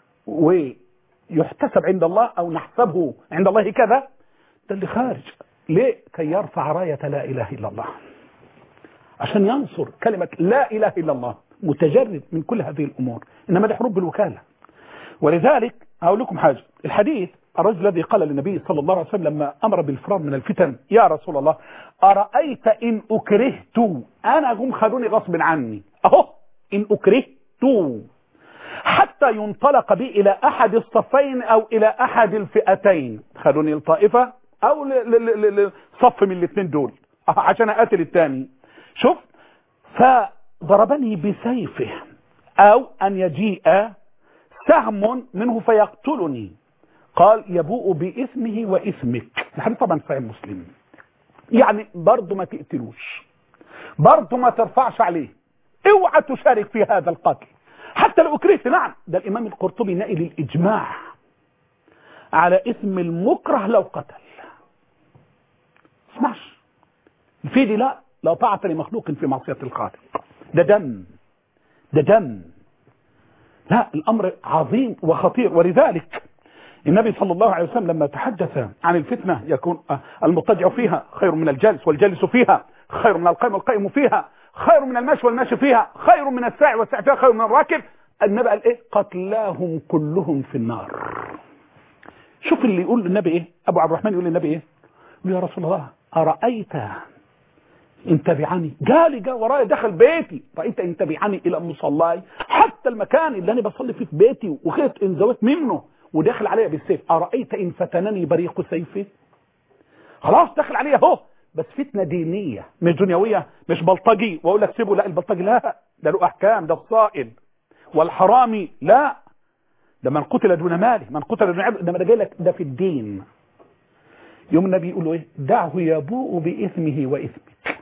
ويحتسب عند الله أو نحسبه عند الله كذا، ده اللي خارج ليه؟ كي يرفع راية لا إله إلا الله، عشان ينصر كلمة لا إله إلا الله، متجرد من كل هذه الأمور. إنما دي حروب بالوكالة. ولذلك أقول لكم حاجة، الحديث الرجل الذي قال للنبي صلى الله عليه وسلم لما أمر بالفرار من الفتن: يا رسول الله أرأيت إن أكرهت، أنا هم خدوني غصب عني أهو، إن أكرهت حتى ينطلق بي إلى أحد الصفين أو إلى أحد الفئتين، خدوني الطائفة أو لصف من الاثنين دول عشان أقاتل الثاني. شوف، فضربني بسيفه أو أن يجيء سهم منه فيقتلني، قال يبوء بإثمه وإثمك. الحديث طبعا صحيح مسلم. يعني برضه ما تقتلوش، برضه ما ترفعش عليه، اوعى تشارك في هذا القتل حتى لو أكرهت. نعم، ده الإمام القرطبي نائل الإجماع على إثم المكره لو قتل. اسمعش في دي، لا لا طاعة لمخلوق في معصية الخالق، ده دم، ده دم. لا، الأمر عظيم وخطير. ولذلك النبي صلى الله عليه وسلم لما تحدث عن الفتنة يكون المضطجع فيها خير من الجالس، والجالس فيها خير من القائم، والقائم فيها خير من الماشي، والماشي فيها خير من الساعي، والساعي فيها خير من الراكب. النبي قال ايه؟ قتلاهم كلهم في النار. شوف اللي يقول للنبي ايه، ابو عبد الرحمن يقول للنبي ايه؟ يقول يا رسول الله أرأيت إن تبعني، جالي جا ورايا دخل بيتي، رأيت إن تبعني إلى مصلاي، حتى المكان اللي أنا بصلي فيه في بيتي وخيط انزويت منه وداخل عليا بالسيف، أرأيت إن فتنني بريق سيفي. خلاص داخل عليا اهو، بس فتنة دينية مش دنيوية، مش بلطجي واقول لك سيبه، لا البلطجي لا، ده له احكام، ده الصائل، والحرامي لا، ده من قتل دون ماله، من قتل دون عبد، ده ما جاي لك ده في الدين. يوم النبي يقول له ايه؟ دعه يبوء بإثمه وإثمك،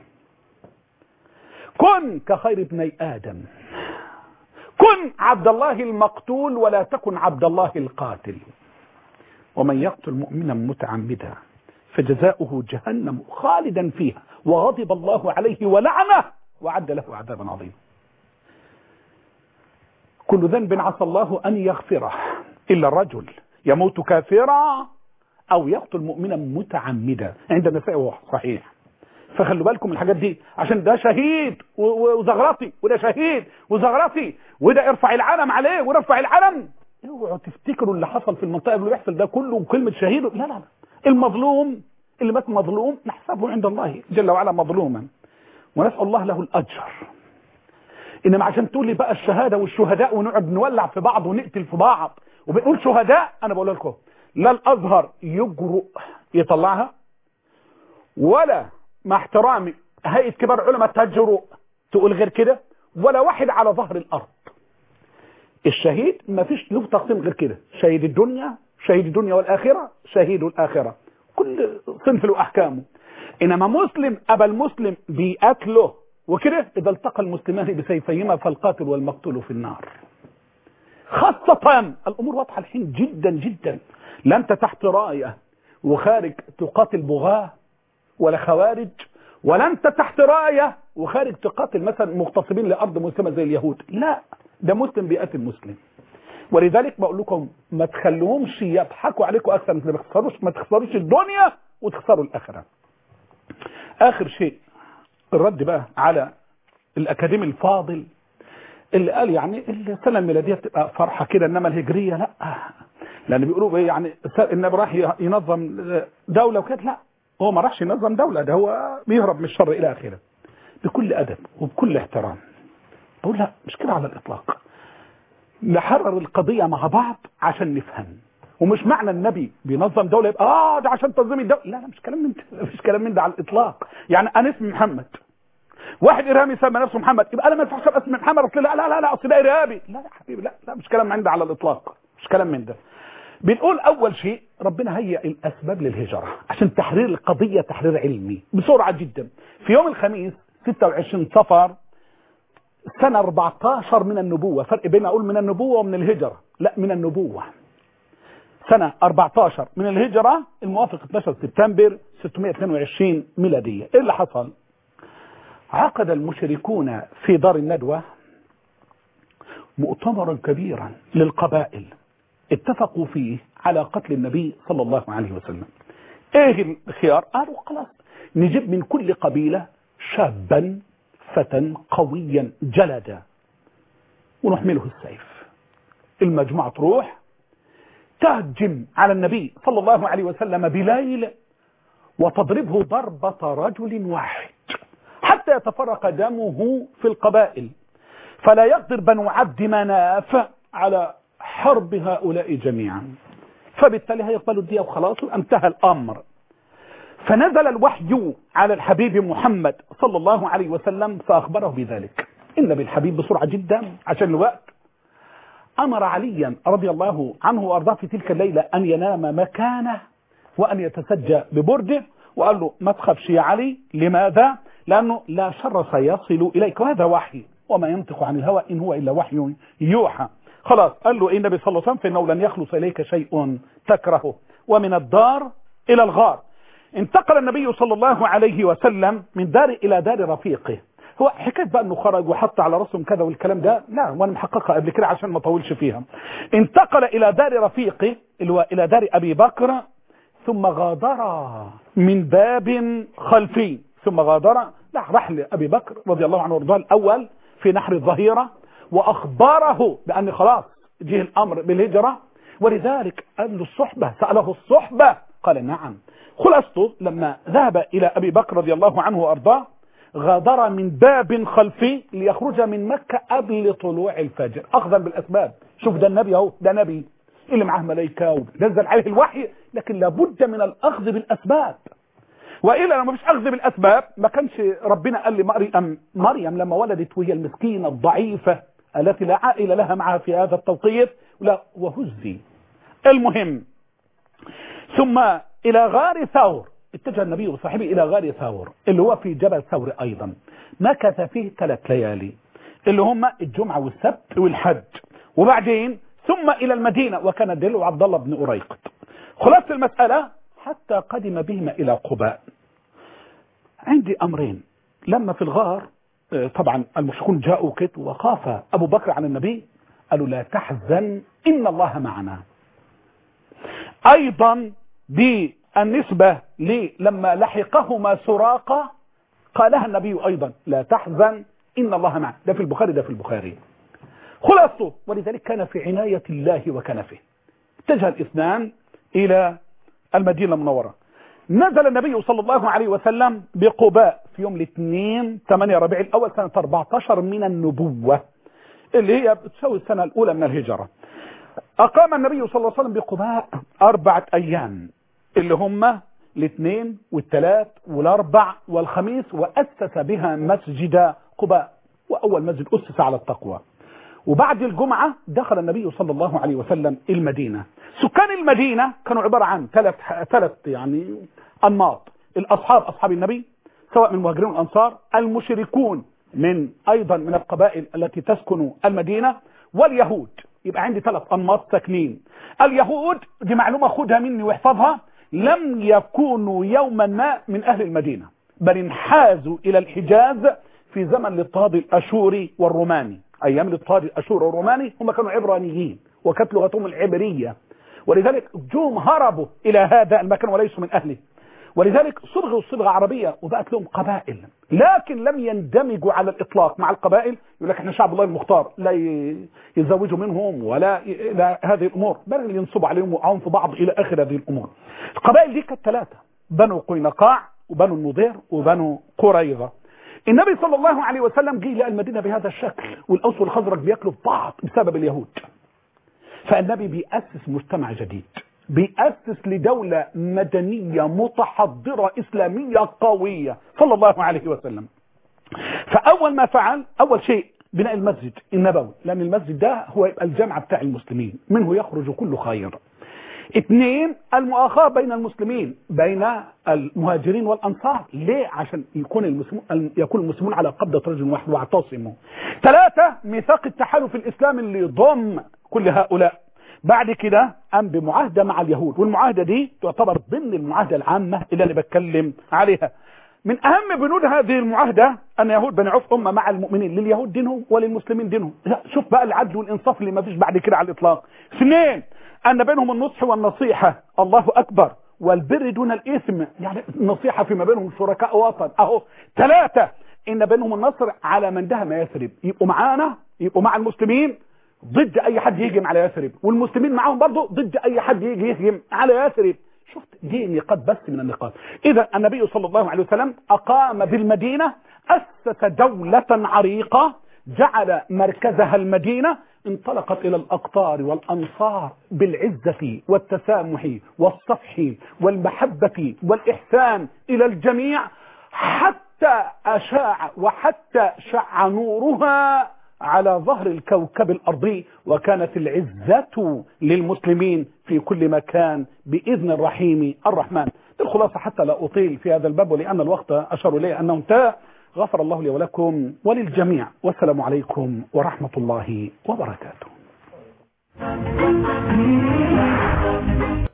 كن كخير ابني آدم، كن عبد الله المقتول ولا تكن عبد الله القاتل، ومن يقتل مؤمنا متعمدا فجزاؤه جهنم خالدا فيها وغضب الله عليه ولعنه وعد له عذابا عظيما. كل ذنب عسى الله أن يغفره إلا الرجل يموت كافرا أو يقتل مؤمنا متعمدا، عند النساء وهو صحيح. فخلوا بالكم الحاجات دي، عشان ده شهيد وزغرطي، وده شهيد وزغرطي، وده ارفع العلم عليه ورفع العلم. اوعوا تفتكروا اللي حصل في المنطقة اللي بيحصل ده كله بكلمة شهيد، لا لا لا، المظلوم اللي مات مظلوم نحسبه عند الله جل وعلا مظلوما ونسأل الله له الأجر. إنما عشان تقول لي بقى الشهادة والشهداء ونقعد نولع في بعض ونقتل في بعض وبنقول شهداء، أنا بقول لكم لا الأزهر يجرؤ يطلعها، ولا مع احترامي هيئة كبار علماء تجرؤ تقول غير كده، ولا واحد على ظهر الأرض. الشهيد ما فيش له تقسيم غير كده، شهيد الدنيا، شهيد الدنيا والآخرة، شهيد الآخرة، كل صنف له أحكامه. إنما مسلم أبا المسلم بيقتله وكده، إذا التقى المسلمان بسيفيهما فالقاتل والمقتول في النار. خاصة الأمور واضحة الحين جدا جدا، لا أنت تحت راية وخارج تقاتل بغاة ولا خوارج، ولا أنت تحت راية وخارج تقاتل مثلا مغتصبين لأرض مسلمة زي اليهود، لا، ده مسلم بيقاتل مسلم. ولذلك بقول لكم ما تخلوهمش يضحكوا عليكم أكثر، ما تخسروش ما تخسروش الدنيا وتخسروا الآخرة. آخر شيء الرد بقى على الأكاديمي الفاضل اللي قال يعني السنة الميلادية بتبقى فرحة كده، إنما الهجرية لا، لأن بيقولوا يعني النبي راح ينظم دولة وكده، لا، هو ما راحش ينظم دولة، ده هو بيهرب من الشر إلى آخره بكل أدب وبكل احترام. بقول لا، مش كده على الإطلاق. نحرر القضية مع بعض عشان نفهم. ومش معنى النبي بينظم دولة يبقى اه ده عشان تنظيم الدولة، لا لا مش كلام من ده، مش كلام من ده على الاطلاق. يعني انا اسمي محمد، واحد ارهابي سمى نفسه محمد، يبقى انا ما ينفعش ابقى اسمي محمد اصل لا لا لا لا اصل ده ارهابي، لا يا حبيبي لا لا مش كلام من ده على الاطلاق، مش كلام من ده. بنقول اول شيء ربنا هيئ الاسباب للهجرة عشان تحرير القضية تحرير علمي بسرعة جدا. في يوم الخميس ستة وعشرين صفر سنة أربعتاشر من النبوة، فرق بين اقول من النبوة ومن الهجرة، لا من النبوة، سنة أربعتاشر من الهجرة الموافق اثناشر سبتمبر ستمائة واثنين وعشرين ميلادية. ايه اللي حصل؟ عقد المشركون في دار الندوة مؤتمرا كبيرا للقبائل اتفقوا فيه على قتل النبي صلى الله عليه وسلم. ايه الخيار؟ قالوا خلاص نجيب من كل قبيلة شابا فتى قويا جلدا ونحمله السيف. المجموعة تروح تهجم على النبي صلى الله عليه وسلم بليل وتضربه ضربة رجل واحد حتى يتفرق دمه في القبائل، فلا يقدر بنو عبد مناف على حرب هؤلاء جميعا، فبالتالي هيقبلوا الدية وخلاص وانتهى الأمر. فنزل الوحي على الحبيب محمد صلى الله عليه وسلم فأخبره بذلك. النبي الحبيب بسرعة جدا عشان الوقت أمر عليا رضي الله عنه وأرضاه في تلك الليلة أن ينام مكانه وأن يتسجى ببرده، وقال له ما تخافش يا علي. لماذا؟ لأنه لا شر سيصل إليك وهذا وحي وما ينطق عن الهوى إن هو إلا وحي يوحى. خلاص قال له النبي صلى الله عليه وسلم فإنه لن يخلص إليك شيء تكرهه. ومن الدار إلى الغار انتقل النبي صلى الله عليه وسلم من دار إلى دار رفيقه. هو حكاية بقى انه خرج وحط على راسهم كذا والكلام ده لا، وانا محققها قبل كده عشان ما اطولش فيها. انتقل الى دار رفيقه اللي هو الى دار ابي بكر، ثم غادر من باب خلفي، ثم غادر لا راح لابي بكر رضي الله عنه وارضاه الاول في نحر الظهيرة واخبره بان خلاص جه الامر بالهجرة، ولذلك قال له الصحبة، سأله الصحبة قال نعم. خلاصته لما ذهب الى ابي بكر رضي الله عنه وارضاه غادر من باب خلفي ليخرج من مكة قبل طلوع الفجر اخذا بالاسباب. شوف ده النبي اهو، ده نبي اللي معاه ملائكة ونزل عليه الوحي، لكن لابد من الاخذ بالاسباب، وإلا لما مش اخذ بالاسباب ما كانش ربنا قال لمريم مريم لما ولدت وهي المسكينة الضعيفة التي لا عائلة لها معها في هذا التوقيت لا وهزي. المهم ثم الى غار ثور اتجه النبي وصاحبه الى غار ثور اللي هو في جبل ثور ايضا، مكث فيه ثلاث ليالي اللي هم الجمعة والسبت والحج، وبعدين ثم الى المدينة وكان دلو عبد الله بن أريقط. خلاص المسألة حتى قدم بهم الى قباء. عندي امرين، لما في الغار طبعا المشركون جاءوا كت وخاف ابو بكر عن النبي قالوا لا تحزن ان الله معنا. ايضا بالنسبة لي لما لحقهما سراقة قالها النبي ايضا لا تحزن ان الله معنا، ده في البخاري ده في البخاري. خلاصته ولذلك كان في عناية الله وكنفه. اتجه الاثنان الى المدينة المنورة. نزل النبي صلى الله عليه وسلم بقباء في يوم الاثنين ثمانية ربيع الاول سنة أربعة عشر من النبوة اللي هي بتساوي السنة الاولى من الهجرة. اقام النبي صلى الله عليه وسلم بقباء اربعة ايام اللي هم الاثنين والثلاث والاربع والخميس، واسس بها مسجد قباء واول مسجد اسس على التقوى. وبعد الجمعة دخل النبي صلى الله عليه وسلم المدينة. سكان المدينة كانوا عبارة عن ثلاث ثلاث يعني أنماط، الأصحاب أصحاب النبي سواء من المهاجرين والأنصار، المشركون من أيضا من القبائل التي تسكن المدينة، واليهود. يبقى عندي ثلاث أنماط ساكنين. اليهود دي معلومة خدها مني واحفظها، لم يكونوا يوما ما من أهل المدينة بل انحازوا إلى الحجاز في زمن الاضطهاد الأشوري والروماني. أيام الاضطهاد الأشوري والروماني هم كانوا عبرانيين وكانت لغتهم العبرية، ولذلك جوم هربوا إلى هذا المكان وليسوا من أهله، ولذلك صبغوا الصبغة عربية وبقت لهم قبائل، لكن لم يندمجوا على الإطلاق مع القبائل. يقول لك احنا شعب الله المختار، لا يزوجوا منهم ولا إلى هذه الأمور، بل ينصبوا عليهم وعون في بعض إلى آخر هذه الأمور. القبائل دي كانت ثلاثة، بنو قينقاع وبنو النضير وبنو قريظة. النبي صلى الله عليه وسلم جه لقى المدينة بهذا الشكل، والأوس والخزرج بياكلوا في بعض بسبب اليهود. فالنبي بيأسس مجتمع جديد، بيأسس لدولة مدنية متحضرة إسلامية قوية صلى الله عليه وسلم. فأول ما فعل أول شيء بناء المسجد النبوي، لأن المسجد ده هو يبقى الجامعة بتاع المسلمين، منه يخرج كل خير. اثنين، المؤاخاة بين المسلمين، بين المهاجرين والأنصار. ليه؟ عشان يكون المسلمون يكون المسلمون على قبضة رجل واحد واعتصموا. ثلاثة، ميثاق التحالف الإسلامي اللي يضم كل هؤلاء. بعد كده قام بمعاهدة مع اليهود، والمعاهدة دي تعتبر ضمن المعاهدة العامة اللي أنا بتكلم عليها. من أهم بنود هذه المعاهدة أن يهود بني عوف أمة مع المؤمنين، لليهود دينهم وللمسلمين دينهم. لا، شوف بقى العدل والإنصاف اللي ما فيش بعد كده على الإطلاق. اثنين، أن بينهم النصح والنصيحة، الله أكبر، والبر دون الإثم، يعني النصيحة فيما بينهم شركاء وطن أهو. ثلاثة، إن بينهم النصر على من دهم يثرب، يبقوا معانا، يبقوا مع المسلمين ضد أي حد يهجم على يثرب، والمسلمين معاهم برضه ضد أي حد يجي يهجم على يثرب. شفت دي نقاط بس من النقاط. إذا النبي صلى الله عليه وسلم أقام بالمدينة، أسس دولة عريقة، جعل مركزها المدينة، انطلقت إلى الأقطار والأنصار بالعزة والتسامح والصفح والمحبة والإحسان إلى الجميع، حتى أشاع وحتى شع نورها على ظهر الكوكب الأرضي، وكانت العزة للمسلمين في كل مكان بإذن الرحيم الرحمن. الخلاصة حتى لا أطيل في هذا الباب، ولأن الوقت أشار إليه أنه انتهى. غفر الله لي ولكم وللجميع، والسلام عليكم ورحمة الله وبركاته.